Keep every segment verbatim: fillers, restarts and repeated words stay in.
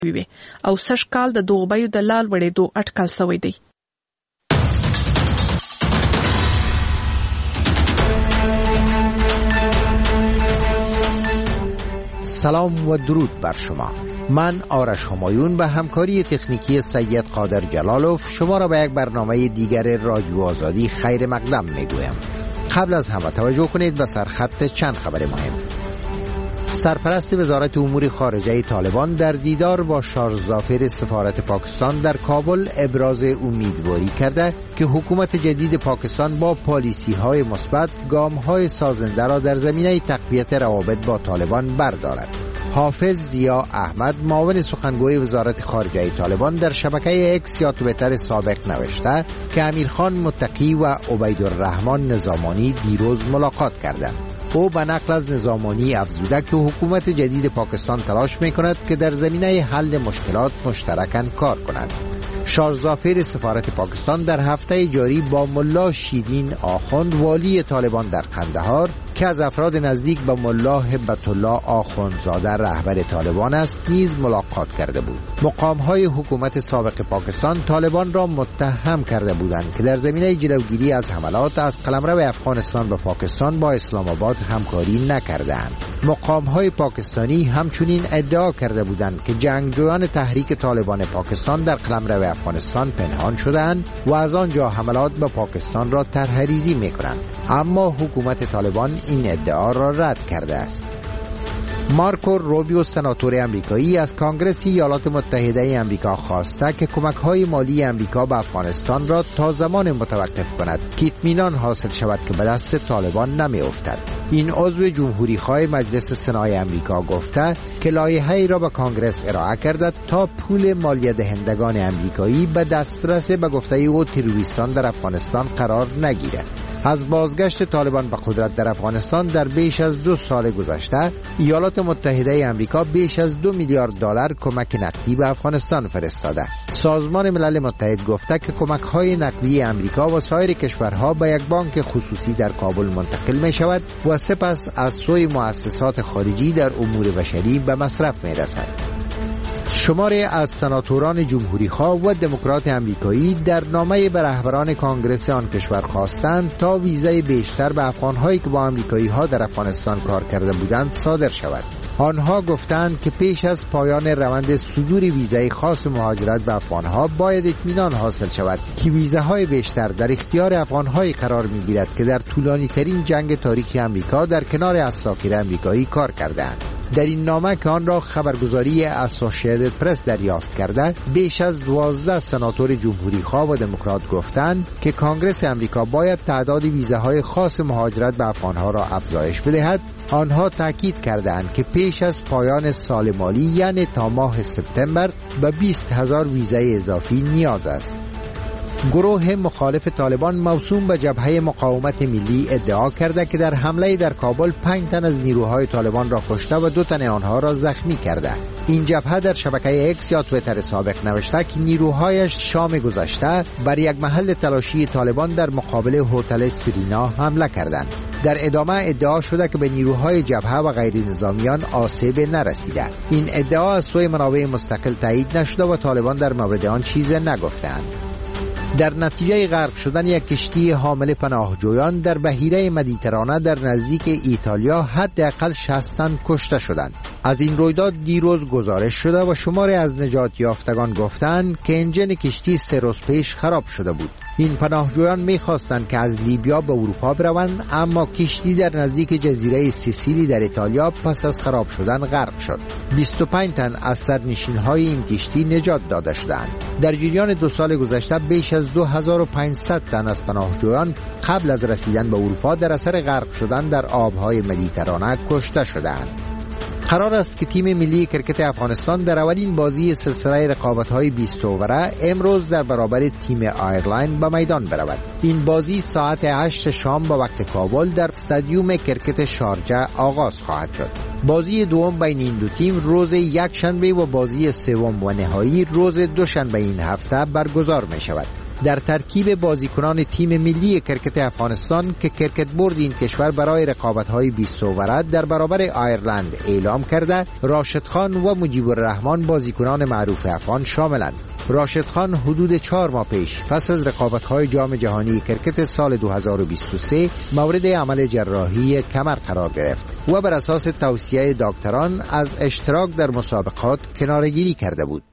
وي او سږ کال د دغو بیو د لال وړېدو اټکل شوی دی. سلام و درود بر شما. من آرش همایون به همکاری تکنیکی سید قادر جلالوف شما را به یک برنامه دیگر رادیو آزادی خیر مقدم میگویم. قبل از همه توجه کنید به سرخط چند خبر مهم. سرپرست وزارت امور خارجه طالبان در دیدار با شارژ ظافر سفارت پاکستان در کابل ابراز امیدواری کرده که حکومت جدید پاکستان با پالیسی‌های مثبت گام‌های سازنده را در زمینه تقویت روابط با طالبان بردارد. حافظ ضیا احمد معاون سخنگوی وزارت خارجه طالبان در شبکه اکس یا توییتر سابق نوشته که امیرخان متقی و عبیدالرحمن نظامانی دیروز ملاقات کردند. او به نقل از نظامانی افزوده که حکومت جدید پاکستان تلاش می‌کند که در زمینه حل مشکلات مشترکاً کار کند. شارژ ظافر سفارت پاکستان در هفته جاری با ملا شیرین آخوند والی طالبان در قندهار که از افراد نزدیک به ملا هبت الله آخوندزاده رهبر طالبان است نیز ملاقات کرده بود. مقام‌های حکومت سابق پاکستان طالبان را متهم کرده بودند که در زمینه جلوگیری از حملات از قلمرو افغانستان به پاکستان با اسلام آباد همکاری نکردند. مقام‌های پاکستانی همچنین ادعا کرده بودند که جنگجویان تحریک طالبان پاکستان در قلمرو افغانستان پنهان شدند و از آنجا حملات به پاکستان را طرح‌ریزی می‌کنند، اما حکومت طالبان این ادعا را رد کرده است. مارکو روبیو سناتور امریکایی از کانگرس ایالات متحده امریکا خواسته که کمک‌های مالی امریکا به افغانستان را تا زمان متوقف کند که اطمینان حاصل شود که به دست طالبان نمی‌افتد. این عضو جمهوری‌خواه مجلس سنای امریکا گفته که لایحه‌ای را به کانگرس ارائه کرده تا پول مالیه دهندگان امریکایی به دسترس به گفته او تروریستان در افغانستان قرار نگیرد. از بازگشت طالبان به قدرت در افغانستان در بیش از دو سال گذشته ایالات متحده امریکا بیش از دو میلیارد دلار کمک نقدی به افغانستان فرستاده. سازمان ملل متحد گفته که کمک‌های نقدی امریکا و سایر کشورها به یک بانک خصوصی در کابل منتقل می شود و سپس از سوی مؤسسات خارجی در امور بشری به مصرف می رسد. شماری از سناتوران جمهوری‌خواه و دموکرات امریکایی در نامه به رهبران کانگرس آن کشور خواستند تا ویزای بیشتر به افغان‌هایی که با امریکایی‌ها در افغانستان کار کرده بودند صادر شود. آنها گفتند که پیش از پایان روند صدور ویزای خاص مهاجرت به افغان‌ها باید اطمینان حاصل شود که ویزاهای بیشتر در اختیار افغان‌هایی قرار می‌گیرد که در طولانی‌ترین جنگ تاریخ امریکا در کنار اساکیر امریکایی کار کردند. در این نامه که آن را خبرگزاری اسوسییتد پرس دریافت کرده، بیش از دوازده سناتور جمهوری‌خواه و دموکرات گفتند که کانگرس امریکا باید تعداد ویزاهای خاص مهاجرت به افغان‌ها را افزایش بدهد. آنها تاکید کردند که پیش از پایان سال مالی یعنی تا ماه سپتامبر به بیست هزار ویزای اضافی نیاز است. گروه مخالف طالبان موسوم به جبهه مقاومت ملی ادعا کرده که در حمله در کابل پنج تن از نیروهای طالبان را کشته و دو تن آنها را زخمی کرده. این جبهه در شبکه اکس یا توییتر سابق نوشته که نیروهایش شام گذشته بر یک محل تلاشی طالبان در مقابل هتل سرینا حمله کردند. در ادامه ادعا شده که به نیروهای جبهه و غیر نظامیان آسیب نرسیده. این ادعا از سوی منابع مستقل تایید نشده و طالبان در مورد آن چیزی نگفتند. در نتیجه غرق شدن یک کشتی حامل پناهجویان در بحیره مدیترانه در نزدیک ایتالیا حداقل شصت تن کشته شدند. از این رویداد دیروز گزارش شده و شماری از نجات یافتگان گفتند که انجن کشتی سه روز پیش خراب شده بود. این پناهجویان می‌خواستند که از لیبیا به اروپا بروند، اما کشتی در نزدیک جزیره سیسیلی در ایتالیا پس از خراب شدن غرق شد. بیست و پنج تن از سرنشین‌های این کشتی نجات داده شدند. در جریان دو سال گذشته بیش از دو هزار و پانصد تن از پناهجویان قبل از رسیدن به اروپا در اثر غرق شدن در آب‌های مدیترانه کشته شدند. قرار است که تیم ملی کرکت افغانستان در اولین بازی سلسله رقابت‌های بیست اووره امروز در برابر تیم آیرلند به میدان برود. این بازی ساعت هشت شام به وقت کابل در استادیوم کرکت شارجه آغاز خواهد شد. بازی دوم بین این دو تیم روز یک شنبه و بازی سوم و نهایی روز دوشنبه این هفته برگزار می شود. در ترکیب بازیکنان تیم ملی کرکت افغانستان که کرکت بورد این کشور برای رقابت‌های بیست اوور در برابر آیرلند اعلام کرده، راشد خان و مجیب الرحمن بازیکنان معروف افغان شاملند. راشد خان حدود چهار ماه پیش پس از رقابت‌های جام جهانی کرکت سال دو هزار و بیست و سه مورد عمل جراحی کمر قرار گرفت و بر اساس توصیه دکتران از اشتراک در مسابقات کناره‌گیری کرده بود.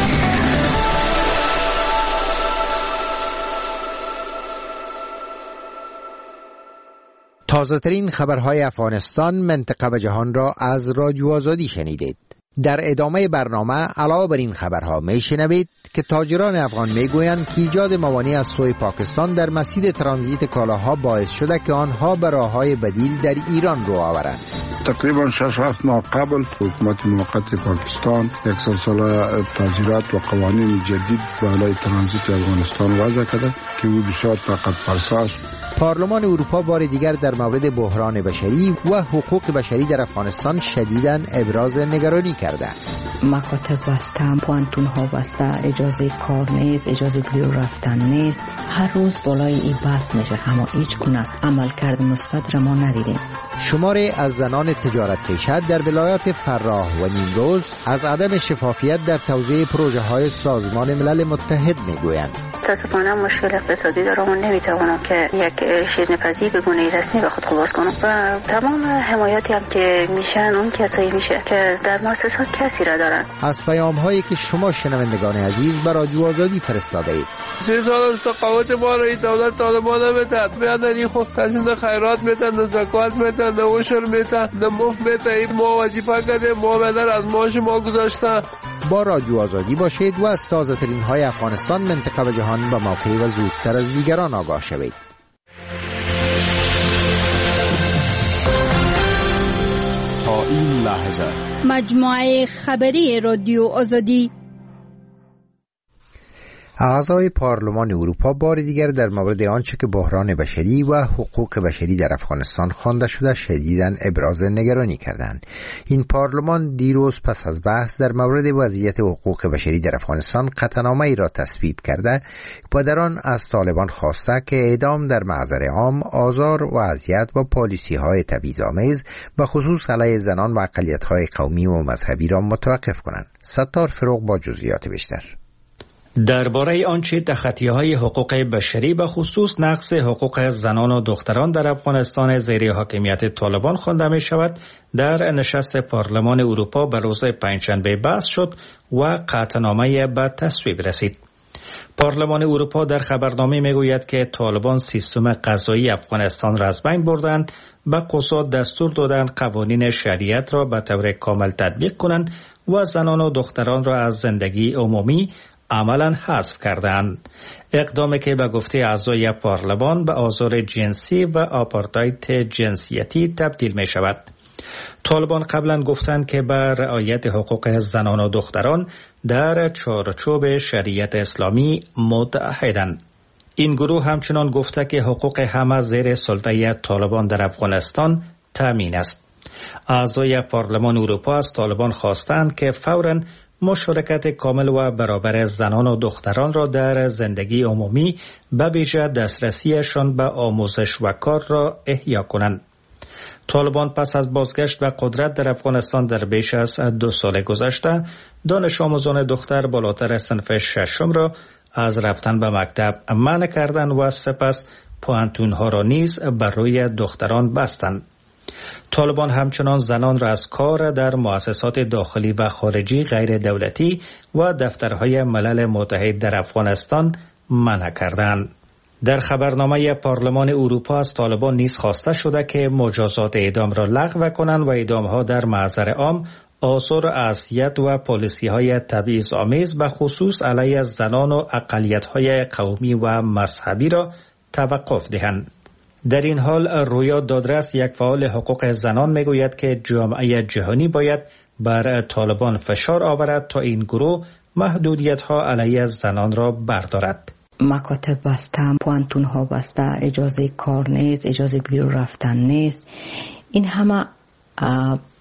تازه ترین خبرهای افغانستان، منطقه و جهان را از رادیو آزادی شنیدید. در ادامه برنامه علاوه بر این خبرها میشنوید که تاجران افغان میگویند که ایجاد موانع از سوی پاکستان در مسیر ترانزیت کالاها باعث شده که آنها به راههای بدیل در ایران رو آورند. تقریبا شش هفت ماه قبل حکومت موقت پاکستان یک سلسله تعزیرات و قوانین جدید برای ترانزیت افغانستان وضع کرده که او بسیار طاقت فرسا است. پارلمان اروپا بار دیگر در مورد بحران بشری و حقوق بشری در افغانستان شدیداً ابراز نگرانی کرده. مکاتب بسته، پوانتون ها بسته، اجازه کار نیست، اجازه گریو رفتن نیست. هر روز بالای این بحث میشه، اما هیچ گونه عملکرد مثبت را ما ندیدیم. شماری از زنان تجارت پیشه در ولایات فراه و نیمروز از عدم شفافیت در توزیع پروژه های سازمان ملل متحد میگویند. متاسفانه مشکل اقتصادی دارم و نمیتوانم که یک شیرین‌پزی به گونه رسمی به خود خلاص کنم و تمام حمایتی هم که میشن اون کسایی میشه که در مؤسسات کسی را دارن. از پیام هایی که شما شنوندگان عزیز به رادیو آزادی فرستاده اید. سه سال از تقاوت ما را دولت طالبان نمیداد. میادن این خوب کسی خیرات میدن، زکات میدن، نه عشر میدن، نه مفت میدن. ما وظیفه کردیم، ما بدر از ماش ما گذاشتن. با رادیو آزادی باشید و از تازه ترین های افغانستان، منطقه و جهان به موقع و زودتر از دیگران آگاه شوید. تا این لحظه مجموعه خبری رادیو آزادی. اعضای پارلمان اروپا بار دیگر در مورد آنچه که بحران بشری و حقوق بشری در افغانستان خوانده شده شدیداً ابراز نگرانی کردند. این پارلمان دیروز پس از بحث در مورد وضعیت حقوق بشری در افغانستان قطعنامه‌ای را تصویب کرده و در آن از طالبان خواسته که اعدام در محضر عام، آزار و اذیت و پالیسی‌های تبعیض‌آمیز به خصوص علیه زنان و اقلیت‌های قومی و مذهبی را متوقف کنند. ستار فروغ با جزئیات بیشتر. درباره آنچه تخطی‌های حقوق بشری به خصوص نقض حقوق زنان و دختران در افغانستان زیر حاکمیت طالبان خوانده می شود، در نشست پارلمان اروپا به روز پنجشنبه بحث شد و قطعنامه به تصویب رسید. پارلمان اروپا در خبرنامه می گوید که طالبان سیستم قضایی افغانستان را از بین بردند، به قضات دستور دادند قوانین شریعت را به طور کامل تطبیق کنند و زنان و دختران را از زندگی عمومی عملاً حذف کردند. اقدامی که به گفته اعضای پارلمان به آزار جنسی و آپارتاید جنسیتی تبدیل می شود. طالبان قبلا گفتند که به رعایت حقوق زنان و دختران در چارچوب شریعت اسلامی متعهدند. این گروه همچنان گفته که حقوق همه زیر سلطه طالبان در افغانستان تامین است. اعضای پارلمان اروپا از طالبان خواستند که فوراً مشارکت کامل و برابر زنان و دختران را در زندگی عمومی به ویژه دسترسیشان به آموزش و کار را احیا کنند. طالبان پس از بازگشت به قدرت در افغانستان در بیش از دو سال گذشته، دانش آموزان دختر بالاتر صنف ششم را از رفتن به مکتب منع کردند و سپس پوانتون‌ها را نیز بر روی دختران بستند. طالبان همچنان زنان را از کار در مؤسسات داخلی و خارجی غیر دولتی و دفترهای ملل متحد در افغانستان منع کردند. در خبرنامه پارلمان اروپا از طالبان نیز خواسته شده که مجازات اعدام را لغو کنند و اعدامها در محضر عام، آثار اذیت و پالیسی‌های تبعیض‌آمیز به خصوص علیه زنان و اقلیت‌های قومی و مذهبی را توقف دهند. در این حال رویا دادرس، یک فعال حقوق زنان، میگوید که جامعه جهانی باید بر طالبان فشار آورد تا این گروه محدودیت‌ها علیه زنان را بردارد. مکاتب بسته، پوانتون ها بسته، اجازه کار نیست، اجازه بیرون رفتن نیست. این همه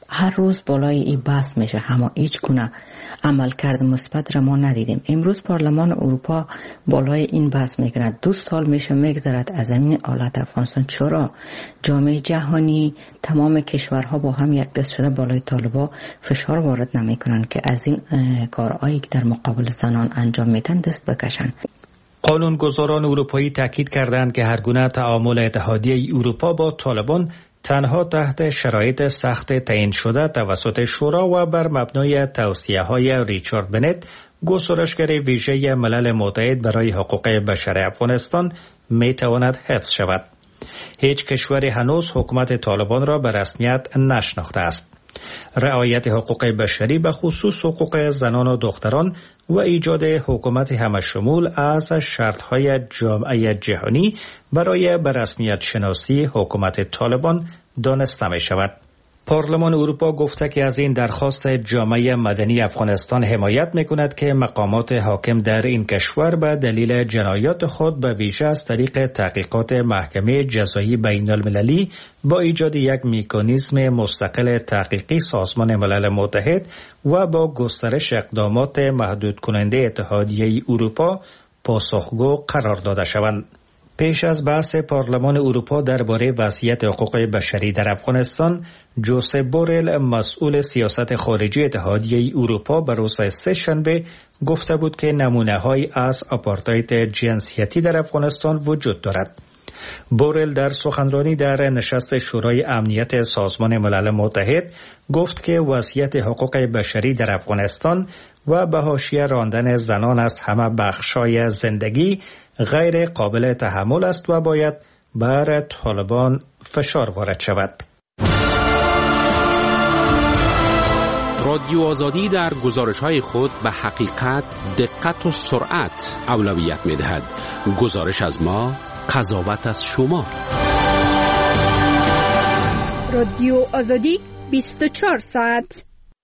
هر روز بالای این بحث میشه، اما هیچ گونه عملکرد مثبت را ما ندیدیم. امروز پارلمان اروپا بالای این بحث میگیرد. دو سال میشه میگذرد از این حالت افغانستان. چرا جامعه جهانی تمام کشورها با هم یک دست شده بالای طالبان فشار وارد نمیکنن که از این کارهایی که در مقابل زنان انجام میدن دست بکشن؟ قانونگذاران اروپایی تاکید کردند که هر گونه تعامل اتحادیه اروپا با طالبان تنها تحت شرایط سخت تعیین شده توسط شورا و بر مبنای توصیه‌های ریچارد بنت، گزارشگر ویژه ملل متحد برای حقوق بشر افغانستان، میتواند حفظ شود. هیچ کشوری هنوز حکومت طالبان را به رسمیت نشناخته است. رعایت حقوق بشری به خصوص حقوق زنان و دختران و ایجاد حکومت همشمول از شرطهای جامعه جهانی برای به رسمیت شناسی حکومت طالبان دانسته می شود. پارلمان اروپا گفته که از این درخواست جامعه مدنی افغانستان حمایت می کند که مقامات حاکم در این کشور به دلیل جنایات خود به ویژه از طریق تحقیقات محکمه جزایی بین المللی با ایجاد یک مکانیزم مستقل تحقیقی سازمان ملل متحد و با گسترش اقدامات محدود کننده اتحادیه اروپا پاسخگو قرار داده شوند. پیش از بحث پارلمان اروپا درباره وضعیت حقوق بشری در افغانستان، جوزپ بورل، مسئول سیاست خارجی اتحادیه اروپا، به روز سه شنبه گفته بود که نمونه‌هایی از آپارتاید جنسیتی در افغانستان وجود دارد. بورل در سخنرانی در نشست شورای امنیت سازمان ملل متحد گفت که وضعیت حقوق بشری در افغانستان و به حاشیه راندن زنان از همه بخش‌های زندگی غیر قابل تحمل است و باید بر طالبان فشار وارد شود. رادیو آزادی در گزارش‌های خود به حقیقت، دقت و سرعت اولویت می‌دهد. گزارش از ما، قضاوت از شما. رادیو آزادی بیست و چهار ساعت.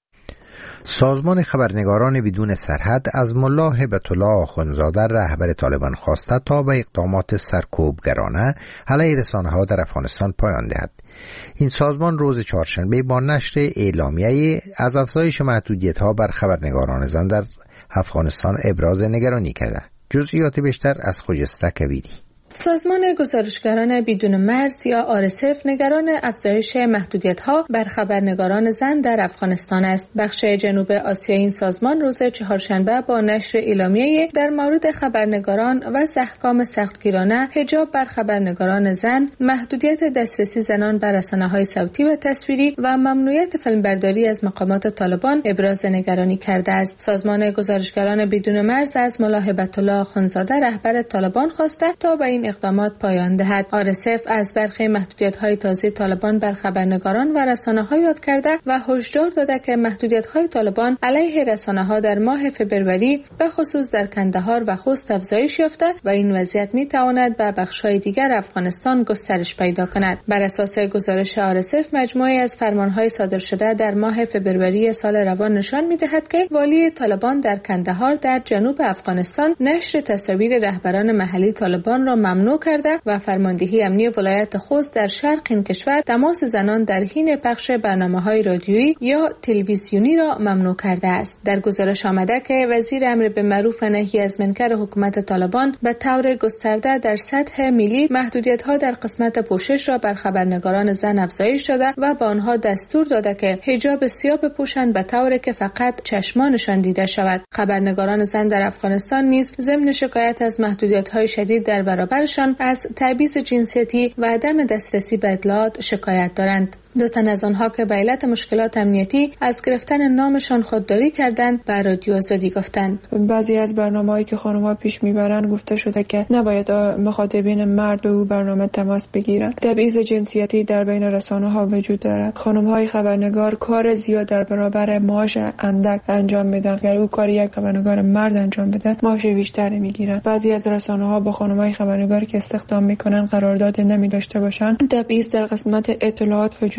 سازمان خبرنگاران بدون سرحد از ملا هبت الله آخوندزاده رهبر طالبان خواسته تا به اقدامات سرکوبگرانه علیه رسانه‌ها در افغانستان پایان دهد. این سازمان روز چهارشنبه با نشر اعلامیه‌ای از افزایش محدودیت‌ها بر خبرنگاران زن در افغانستان ابراز نگرانی کرده. جزئیات بیشتر از خجسته کبیری. سازمان گزارشگران بدون مرز یا آر اس اف نگران افزایش محدودیت‌ها بر خبرنگاران زن در افغانستان است. بخش جنوب آسیایی این سازمان روز چهارشنبه با نشر اعلامیه‌ای در مورد خبرنگاران و احکام سختگیرانه حجاب بر خبرنگاران زن، محدودیت دسترسی زنان به رسانه‌های صوتی و تصویری و ممنوعیت فیلمبرداری از مقامات طالبان ابراز نگرانی کرده است. سازمان گزارشگران بدون مرز از ملا هبت الله آخوندزاده رهبر طالبان خواسته تا به این اقدامات پایان دهد. آر اس اف از برخی محدودیت‌های تازه طالبان بر خبرنگاران و رسانه‌ها یاد کرده و هشدار داده که محدودیت‌های طالبان علیه رسانه‌ها در ماه فبروری به خصوص در کندهار و خوست افزایش یافته و این وضعیت می‌تواند به بخش‌های دیگر افغانستان گسترش پیدا کند. بر اساس گزارش آر اس اف، مجموعه از فرمان‌های صادر شده در ماه فبروری سال روان نشان می‌دهد که والی طالبان در کندهار در جنوب افغانستان نشر تصاویر رهبران محلی طالبان را ممنوع کرده و فرماندهی امنی ولایت خوست در شرق این کشور تماس زنان در حین پخش برنامه‌های رادیویی یا تلویزیونی را ممنوع کرده است. در گزارش آمده که وزیر امر بالمعروف و نهی از منکر حکومت طالبان به طور گسترده در سطح ملی محدودیت‌ها در قسمت پوشش را بر خبرنگاران زن افزایش داده و به آنها دستور داده که حجاب سیاه بپوشند به طوری که فقط چشمانشان دیده شود. خبرنگاران زن در افغانستان نیز ضمن شکایت از محدودیت‌های شدید در برابرشان از تبعیض جنسیتی و عدم دسترسی به اطلاعات شکایت دارند. دو تن از آنها که به علت مشکلات امنیتی از گرفتن نامشان خودداری کردند به رادیو آزادی گفتند. بعضی از برنامه‌هایی که خانم‌ها پیش میبرند گفته شده که نباید مخاطبین مرد به او برنامه تماس بگیرند. تبعیض جنسیتی در بین رسانه‌ها وجود دارد. خانم‌های خبرنگار کار زیاد در برابر معاش اندک انجام میدن. اگر او کار یک خبرنگار مرد انجام بده معاش بیشتری میگیرند. بعضی از رسانه‌ها با خانم‌های خبرنگار که استخدام میکنن قرارداد نمی داشته باشند. تبعیض در قسمت اطلاعات وجود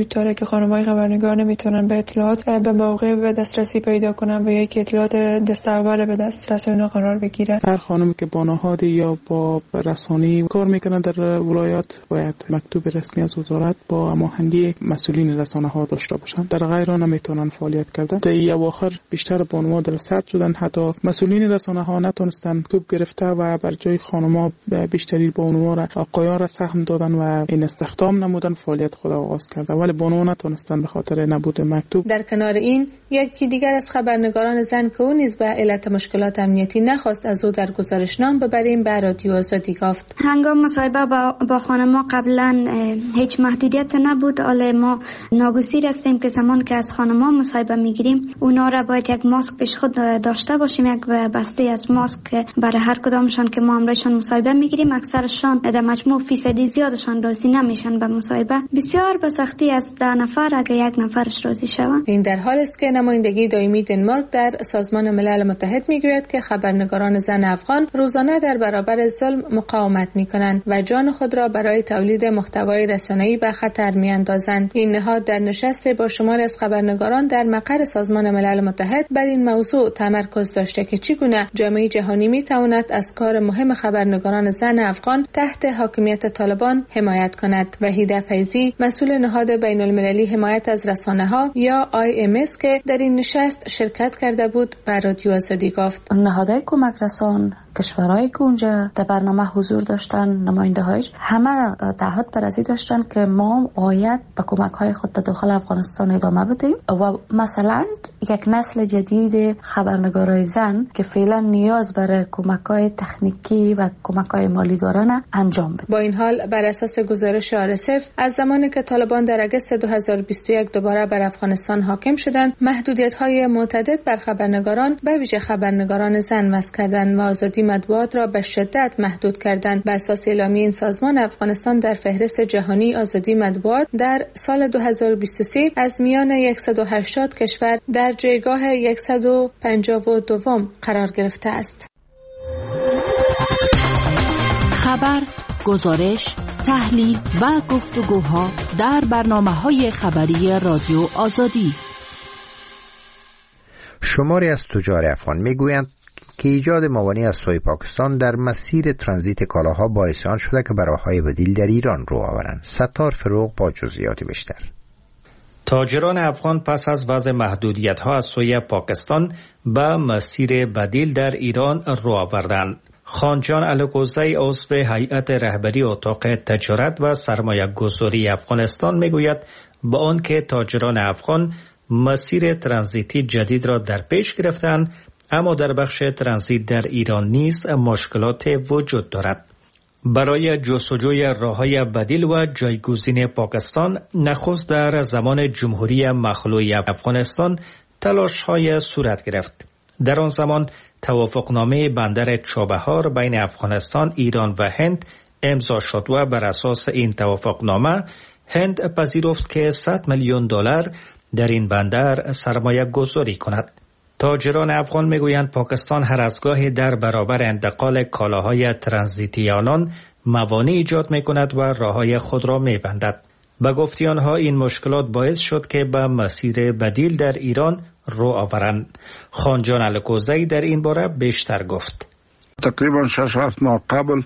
وجود داره که خانم‌های خبرنگار نمیتونن به اطلاعات به موقع به دسترسی پیدا کنن و یک اطلاعات دست اول به دسترس اونا قرار بگیره. هر خانمی که با نهادی یا با رسانه‌ای کار میکنن در ولایات باید مکتوب رسمی از وزارت با هماهنگی مسئولین رسانه‌ها داشته باشن. در غیر آن نمیتونن فعالیت کردن. در اواخر بیشتر بانوها در سرد شدن، حتی مسئولین رسانه‌ها نتونستن مکتوب گرفته و بر جای خانم‌ها بیشتری بانوها را آقایان را سهم دادن و این استخدام نمودن، فعالیت خود آغاز کرده، ولی بانوها نتونستن به خاطر نبود مکتوب. در کنار این یکی دیگر از خبرنگاران زن که او نیز به علت مشکلات امنیتی نخواست از او در گزارشنامه ببریم به رادیو آزادی گفت. هنگام مصاحبه با, با خانم‌ها قبلا هیچ محدودیت نبود، ولی ما ناگزیر هستیم که زمان که از خانم‌ها مصاحبه میگیریم اونا را باید یک ماسک پیش خود داشته باشیم، یک بسته از ماسک برای هر کدامشان که ما امرایشان مصاحبه میگیریم. اکثرشان در مجموع فیصدی زیادشان راضی نمیشن به مصاحبه، بسیار به سختی از ده نفر اگه یک نفرش راضی شوند. این در حالی است که نمایندگی دائمی دنمارک در سازمان ملل متحد میگوید که خبرنگاران زن افغان روزانه در برابر ظلم مقاومت میکنند و جان خود را برای تولید محتوای رسانه‌ای به خطر میاندازند. این نهاد در نشست با شماری از خبرنگاران در مقر سازمان ملل متحد بر این موضوع تمرکز داشته که چگونه جامعه جهانی میتواند از کار مهم خبرنگاران زن افغان تحت حاکمیت طالبان حمایت کند. وحیده فیضی، مسئول نهاد بین المللی حمایت از رسانه‌ها یا آی ام اس که در این نشست شرکت کرده بود، به رادیو آزادی گفت نهادهای کمک رسان کشورهایی که اونجا در برنامه حضور داشتن، نماینده هایش همه تعهد برازی داشتن که ما باید به کمک های خود در داخل افغانستان ادامه بدیم و مثلا یک نسل جدید خبرنگارای زن که فعلا نیاز برای کمک های تکنیکی و کمک های مالی دارن انجام بده. با این حال بر اساس گزارش آر اس اف از زمانی که طالبان در اگست دو هزار و بیست و یک دوباره بر افغانستان حاکم شدند، محدودیت های متعدد بر خبرنگاران به ویژه خبرنگاران زن وضع کردند و آزادی مطبوعات را به شدت محدود کردند. بر اساس اعلامیه این سازمان، افغانستان در فهرست جهانی آزادی مطبوعات در سال دو هزار و بیست و سه از میان صد و هشتاد کشور در جایگاه صد و پنجاه و دو قرار گرفته است. خبر، گزارش، تحلیل و گفتگوها در برنامه‌های خبری رادیو آزادی. شماری از تجار افغان میگویند که ایجاد موانع از سوی پاکستان در مسیر ترانزیت کالاها باعث آن شده که براهای بدیل در ایران رو آورند. ستار فروغ با جزئیات بیشتر. تاجران افغان پس از وضع محدودیت‌ها از سوی پاکستان به مسیر بدیل در ایران رو آوردند. خانجان الکوزی عضو هیئت رهبری اتاق تجارت و سرمایه گذاری افغانستان میگوید با آنکه تاجران افغان مسیر ترانزیتی جدید را در پیش گرفتند، اما در بخش ترانزیت در ایران نیز مشکلات وجود دارد. برای جستجوی راه‌های بدیل و جایگزین پاکستان، نخست در زمان جمهوری مخلوع افغانستان تلاش‌های صورت گرفت. در آن زمان توافقنامه بندر چابهار بین افغانستان، ایران و هند امضا شد و بر اساس این توافقنامه هند پذیرفت که صد میلیون دلار در این بندر سرمایه گذاری کند. تاجران افغان میگویند پاکستان هر از گاهی در برابر انتقال کالاهای ترانزیتی آنان موانع ایجاد می کند و راههای خود را می بندد. به گفته آنها این مشکلات باعث شد که به مسیر بدیل در ایران رو آورند. خانجان الکوزی در این باره بیشتر گفت. تقریبا شش هفت ماه قبل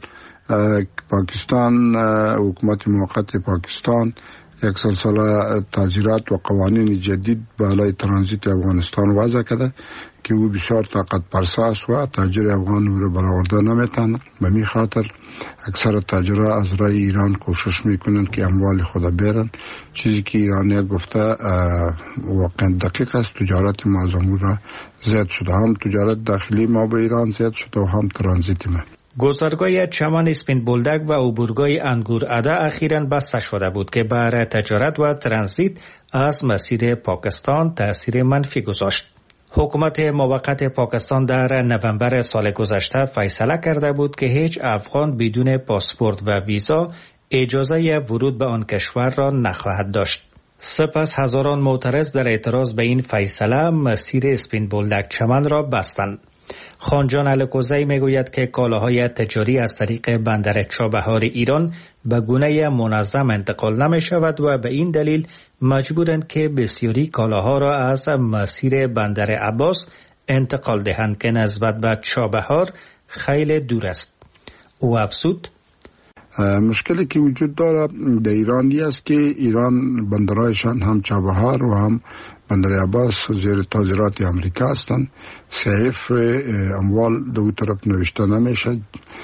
پاکستان، حکومت موقت پاکستان یک سلسله تعزیرات و قوانین جدید بالای ترانزیت افغانستان وضع کرده که او بسیار طاقت فرسا و تاجر افغان او را برآورده نمیتونه. به می خاطر اکثر تاجرها از رای ایران کوشش میکنند که اموال خود برن، چیزی که ایرانی گفته واقعا دقیق است. تجارت ما از امور را زیاد شده، هم تجارت داخلی ما به ایران زیاد شده و هم ترانزیت ما. گذرگاه چمن اسپین بولدک و عبورگاه انگور اده اخیراً بسته شده بود که بر تجارت و ترانزیت از مسیر پاکستان تأثیر منفی گذاشت. حکومت موقت پاکستان در نوامبر سال گذشته فیصله کرده بود که هیچ افغان بدون پاسپورت و ویزا اجازه ورود به آن کشور را نخواهد داشت. سپس هزاران معترض در اعتراض به این فیصله مسیر اسپین بولدک چمن را بستند. خانجان الکوزی میگوید که کالاهای تجاری از طریق بندر چابهار ایران به گونه منظم انتقال نمی شود و به این دلیل مجبورند که بسیاری کالاها را از مسیر بندر عباس انتقال دهند که نسبت به چابهار خیلی دور است. او افزود مشکلی که وجود داره در ایران است که ایران بندرهایشان هم چابهار و هم بندر عباس زیر تاجرات امریکا هستند. صحیف اموال دو طرف نوشته نمیشه،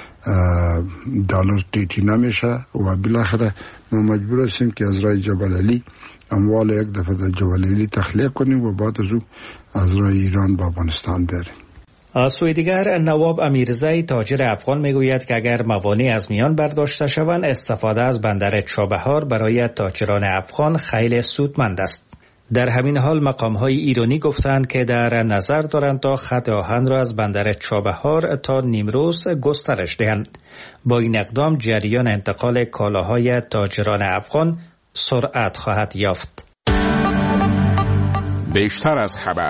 دلار تیتی نمیشه و بالاخره ما مجبور هستیم که از راه جبل علی اموال یک دفعه در جبل علی تخلیه کنیم و بعد از او از راه ایران به افغانستان بریم. از سوی دیگر نواب امیرزی تاجر افغان میگوید که اگر موانع از میان برداشته شوند استفاده از بندر چابهار برای تاجران افغان خیلی سودمند است. در همین حال مقام‌های ایرانی گفتند که در نظر دارند تا خط آهن را از بندر چابهار تا نیمروز گسترش دهند. با این اقدام جریان انتقال کالاهای تاجران افغان سرعت خواهد یافت. بیشتر از خبر.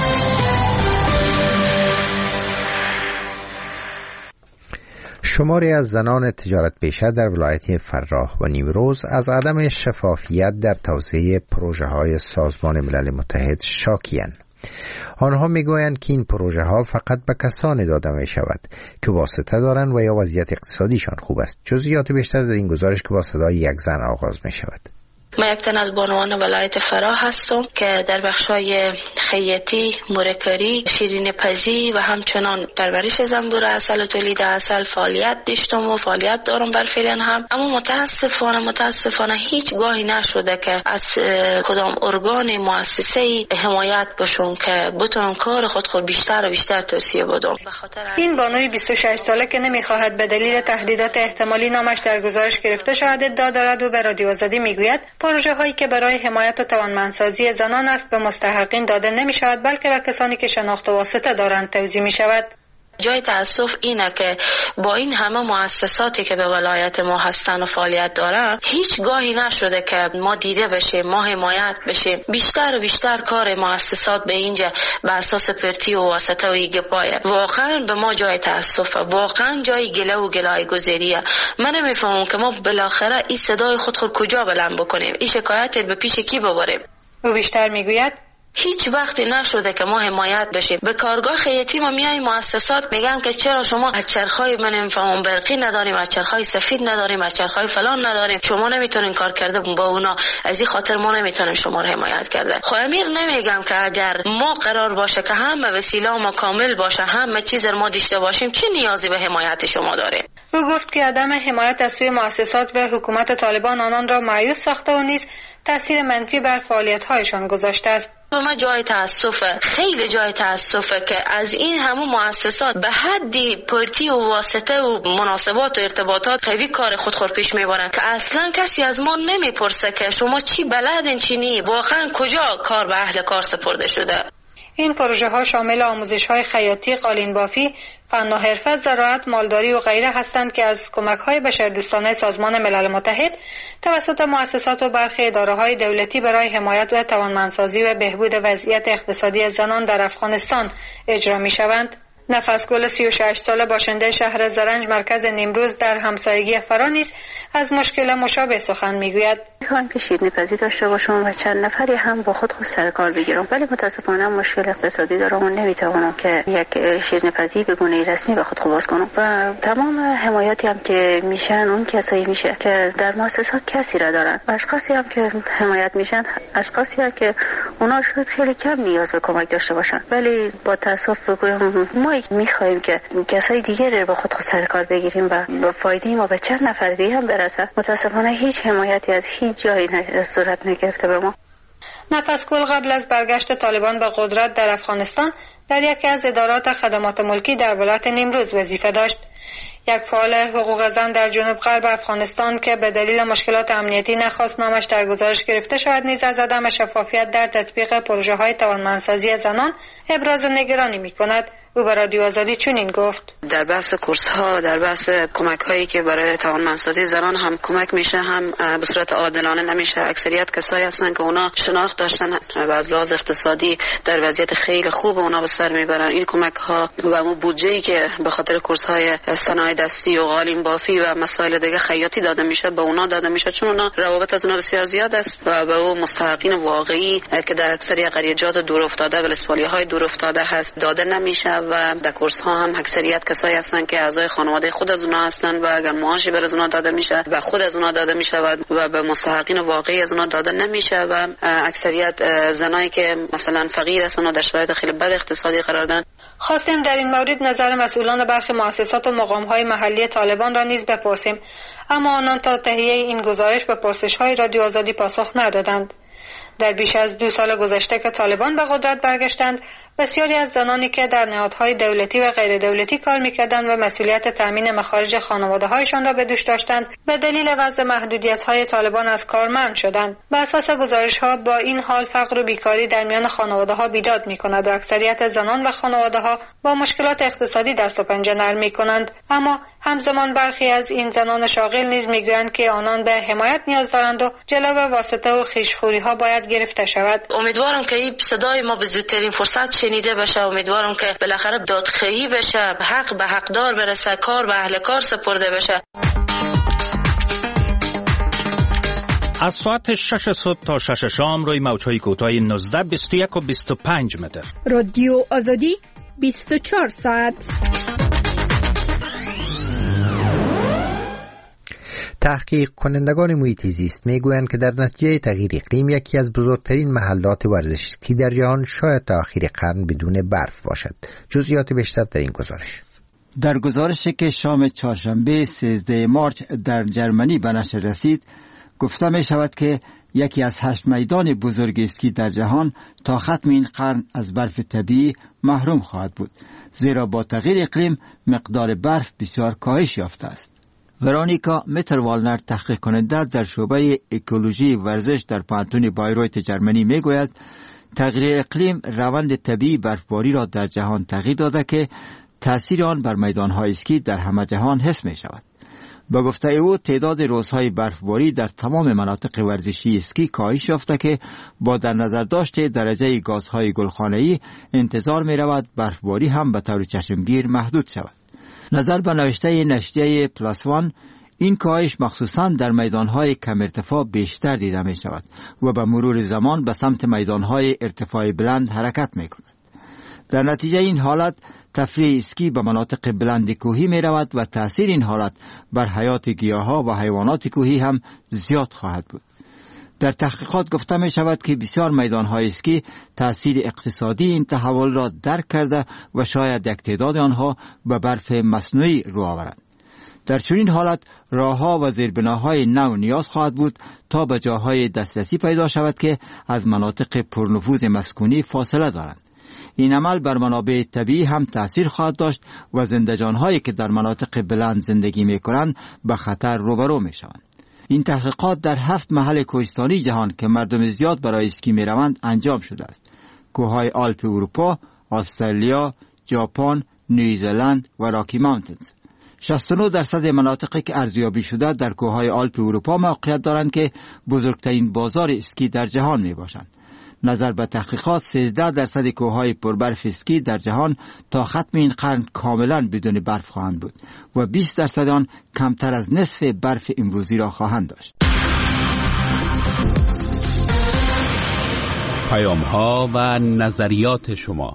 شماری از زنان تجارت پیشه در ولایت فراه و نیمروز از عدم شفافیت در توسعه پروژه های سازمان ملل متحد شاکی‌اند. آنها میگویند که این پروژه ها فقط به کسانی داده می شود که واسطه دارند و یا وضعیت اقتصادیشان خوب است. جزئیات بیشتر در این گزارش که با صدای یک زن آغاز می شود. من یک تن از بانوان ولایت فراه هستم که در بخشای خیاطی، مرکری، شیرین پزی و همچنان پرورش زنبور عسل و تولید عسل فعالیت داشتم و فعالیت دارم بر فعلا هم. اما متاسفانه متاسفانه هیچ گاهی نشده که از کدام ارگان مؤسسه‌ای حمایت بشون که بتونم کار خود خود بیشتر و بیشتر توسعه بدم. این بانوی بیست و شش ساله که نمیخواهد به دلیل تهدیدات احتمالی نامش در گزارش گرفته شود ادعا دارد و به رادیو آزادی میگوید پروژه هایی که برای حمایت و توانمندسازی زنان است به مستحقین داده نمی شود بلکه به کسانی که شناخت و واسطه دارند توزیع می شود. جای تأسف اینه که با این همه مؤسساتی که به ولایت ما هستن و فعالیت دارن هیچ گاهی نشده که ما دیده بشیم، ما حمایت بشیم. بیشتر و بیشتر کار مؤسسات به اینجا به اساس پرتی و واسطه و ایگه پایه. واقعا به ما جای تأسفه، واقعا جای گله و گلای گذریه. من نمیفهمم که ما بالاخره این صدای خود خود کجا بلند بکنیم، این شکایت به پیش کی ببریم. او بیشتر میگوید هیچ وقتی نشده که ما حمایت بشیم. به کارگاه خیاطی ما میایم مؤسسات میگن که چرا شما از چرخای من نمیفهمم برقی نداریم، از چرخای سفید نداریم، از چرخای فلان نداریم، شما نمیتونین کار کرده با اونا، از این خاطر ما نمیتونیم شما رو حمایت کرده. خب امیر نمیگم که اگر ما قرار باشه که همه وسیله ما کامل باشه، همه چیز ما داشته باشیم، چه نیازی به حمایت شما داریم؟ او گفت که عدم حمایت از سوی مؤسسات و حکومت طالبان آنان را مایوس ساخته و نیز تاثیر منفی بر فعالیت‌هایشان گذاشته است. به ما جای تأسفه، خیلی جای تأسفه که از این همه مؤسسات به حدی پرتی و واسطه و مناسبات و ارتباطات قوی کار خود خود پیش میبرن که اصلا کسی از ما نمیپرسه که شما چی بلدین چی نی، واقعا کجا کار به اهل کار سپرده شده. این پروژه ها شامل آموزش های خیاطی، قالین بافی، فن و حرفت، زراعت، مالداری و غیره هستند که از کمک های بشردوستانه سازمان ملل متحد توسط مؤسسات و برخی اداره های دولتی برای حمایت و توانمندسازی و بهبود وضعیت اقتصادی زنان در افغانستان اجرا می شوند. نفسگل سی و شش ساله باشنده شهر زرنج مرکز نیمروز در همسایگی فرا نیز از مشکل مشابه سخن میگوید. میخوام که شیرینی‌پزی داشته باشم و چند نفری هم با خود خود سر کار بگیرم، ولی متاسفانه مشکل اقتصادی دارم و نمیتوانم که یک شیرینی‌پزی به گونه رسمی به خود باز کنم و تمام حمایتی هم که میشن اون کسایی میشه که در مؤسسات کسی را دارن. اشخاصی هم که حمایت میشن اشخاصی هم که اونا شاید خیلی کم نیاز به کمک داشته باشن، ولی با تاسف بگویم ما میخوایم که کسای دیگه با خود خود سر کار بگیریم و با فایده ما به چند نفر دیگه هم برسه. متاسفانه هیچ حمایتی از هیچ جایی صورت نگرفته به ما. نفسگل قبل از برگشت طالبان به قدرت در افغانستان در یکی از ادارات خدمات ملکی در ولایت نیمروز وظیفه داشت. یک فعال حقوق زن در جنوب غرب افغانستان که به دلیل مشکلات امنیتی نخواست نامش در گزارش گرفته شود نیز از عدم شفافیت در تطبیق پروژه های توانمندسازی زنان ابراز نگرانی می کند. او به رادیو آزادی چنین گفت: در بحث کورس ها، در بحث کمک هایی که برای توانمندسازی زنان هم کمک میشه، هم به صورت عادلانه نمیشه. اکثریت کسایی هستن که اونا شناخت داشتن و از لحاظ اقتصادی در وضعیت خیلی خوب اونا به سر میبرن. این کمک ها و اون بودجه‌ای که به خاطر کورس های صنایع دستی و قالین بافی و مسائل دیگه خیاطی داده میشه به اونا داده میشه، چون اونا روابط از اونا بسیار زیاد است و به اون مستحقین واقعی که در اکثر قریجات دور افتاده و اسپالیهای دور افتاده هست داده نمیشه. و در کورس ها هم اکثریت کسایی هستن که اعضای خانواده خود از اونا هستن و اگر معاشی بر از اونا داده میشه و خود از اونا داده میشه و به مستحقین واقعی از اونا داده نمیشه. و اکثریت زنایی که مثلا فقیر هستن و در شرایط خیلی بد اقتصادی قرار دارن. خواستیم در این مورد نظر مسئولان برخی مؤسسات و مقام‌های محلی طالبان را نیز بپرسیم، اما آنان تا تهیه این گزارش به پرسش‌های رادیو آزادی پاسخ ندادند. در بیش از دو سال گذشته که طالبان به قدرت برگشتند، بسیاری از زنانی که در نهادهای دولتی و غیر دولتی کار می‌کردند و مسئولیت تأمین مخارج خانواده‌هایشان را به دوش داشتند، به دلیل وضع محدودیت‌های طالبان از کار منع شدند. به اساس گزارش‌ها با این حال فقر و بیکاری در میان خانواده‌ها بیداد می‌کند و اکثریت زنان و خانواده‌ها با مشکلات اقتصادی دست و پنجه نرم می‌کنند. اما همزمان برخی از این زنان شاغل نیز می‌گویند که آنان به حمایت نیاز دارند و جلو واسطه و خویشخوری‌ها باید گرفته شود. امیدوارم که این صدای ما به زودترین فرصت شنیده بشه. امیدوارم که بالاخره دادخواهی بشه، حق به حقدار برسه، کار به اهل کار سپرده بشه. از ساعت شش صبح تا شش شام روی موج‌های کوتاه نوزده، بیست و یک و بیست و پنج متر. رادیو آزادی بیست و چهار ساعت. تحقیق کنندگان محیط زیست میگویند که در نتیجه تغییر اقلیم یکی از بزرگترین محلات ورزشی در جهان شاید تا آخر قرن بدون برف باشد. جزئیات بیشتر در این گزارش. در گزارشی که شام چهارشنبه سیزده مارس در جرمنی به نشر رسید، گفته می شود که یکی از هشت میدان بزرگ اسکی در جهان تا ختم این قرن از برف طبیعی محروم خواهد بود، زیرا با تغییر اقلیم مقدار برف بسیار کاهش یافته است. ورونیکا متروالنر، تحقیق کننده در شعبه اکولوژی ورزش در پانتون بایرویت جرمنی میگوید تغییر اقلیم روند طبیعی برفباری را در جهان تغییر داده که تأثیر آن بر میدان‌های اسکی در همه جهان حس می شود. با گفته او تعداد روزهای برفباری در تمام مناطق ورزشی اسکی کاهش یافته که با در نظر داشت درجه گازهای گلخانه‌ای انتظار می رود برفباری هم به طور چشمگیر محدود شود. نظر به نوشته نشریه پلاس وان، این کاهش مخصوصاً در میدانهای کم ارتفاع بیشتر دیده می شود و به مرور زمان به سمت میدانهای ارتفاع بلند حرکت می کند. در نتیجه این حالت تفریح اسکی به مناطق بلند کوهی می رود و تأثیر این حالت بر حیات گیاها و حیوانات کوهی هم زیاد خواهد بود. در تحقیقات گفته می شود که بسیار میدانهای اسکی تأثیر اقتصادی این تحول را درک کرده و شاید یک تعداد آنها به برف مصنوعی رو آورند. در چنین حالت راهها و زیربناهای نو نیاز خواهد بود تا به جاهای دسترسی پیدا شود که از مناطق پرنفوذ مسکونی فاصله دارند. این عمل بر منابع طبیعی هم تأثیر خواهد داشت و زندگانهایی که در مناطق بلند زندگی می کنند به خطر روبرو می شوند. این تحقیقات در هفت محل کوهستانی جهان که مردم زیاد برای اسکی می روند انجام شده است. کوههای آلپ اروپا، استرالیا، ژاپن، نیوزلند و راکی ماونتنز. شصت و نه درصد مناطقی که ارزیابی شده در کوههای آلپ اروپا موقعیت دارند که بزرگترین بازار اسکی در جهان می باشند. نظر به تحقیقات سیزده درصد کوههای پربرف اسکی در جهان تا ختم این قرن کاملا بدون برف خواهند بود و بیست درصد آن کمتر از نصف برف امروزی را خواهند داشت. پیام ها و نظریات شما.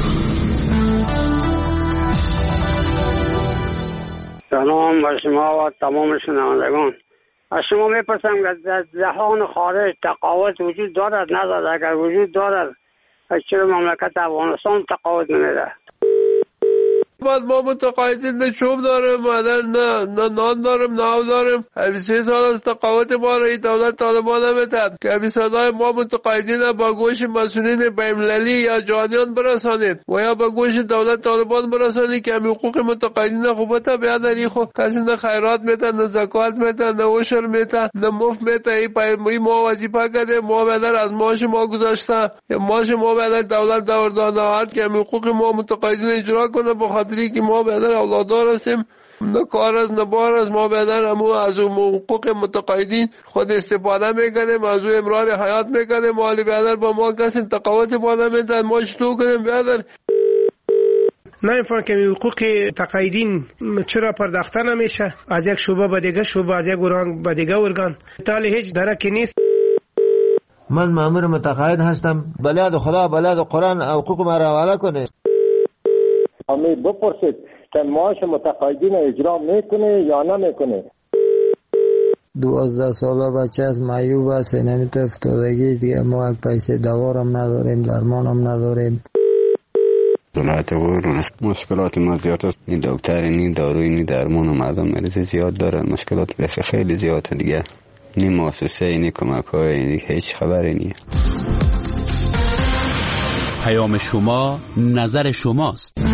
سلام بر شما و تمام شنوندگان. از شما میپرسم که در جهان خارج تقاوت وجود دارد ندارد؟ اگر وجود دارد چرا مملکت افغانستان تقاوت نمیده؟ بعد ما متقاعدین نه چوب داریم نه نه نان داریم نه آب داریم. سه سال از تقاوت ما را دولت طالبان نمیتد که صدای ما متقاعدین با گوش مسئولین بین‌المللی یا جهانیان برسانید و یا با گوش دولت طالبان برسانید که حقوق متقاعدین خوبتا بیاد این خود کسی نه خیرات میتن نه زکات میتن نه عشر میتن نه مفت میتن. این ما وظیفه کرده ما بدر از ماش ما گذاشته یا ماش ما بدر دولت دور داده هر که حقوق ما متقاعدین اجرا کنه. بخاطر خاطری که ما بیادر اولادار هستیم، نه کار از نه بار از ما بیادر همو از اون حقوق متقاعدین خود استفاده میکنیم، از اون امرار حیات میکنیم. مالی بیادر با ما کسی تقاوت بالا میدن، ما چطور کنیم بیادر؟ نمیفهم که حقوق تقاعدین چرا پرداخته نمیشه از یک شعبه به دیگه شعبه، از یک ارگان به دیگه ارگان، تالی هیچ درکی نیست. من مأمور متقاعد هستم، بلاد خدا بلاد قرآن حقوق ما را حواله کنه. امی بپرسید که معاش متقاعدین اجرا میکنه یا نمیکنه. دوازده ساله بچه از معیوب است، نمیتونه افتادگی دیگه، ما پیسه دوارم نداریم، درمانم نداریم. دولت و مشکلات ما زیاد است، این دکتر این داروی این درمان و مردم مریض زیاد دارن، مشکلات بخی خیلی زیاده دیگه. نی مؤسسه نی کمک های هیچ خبری نیست. پیام شما نظر شماست.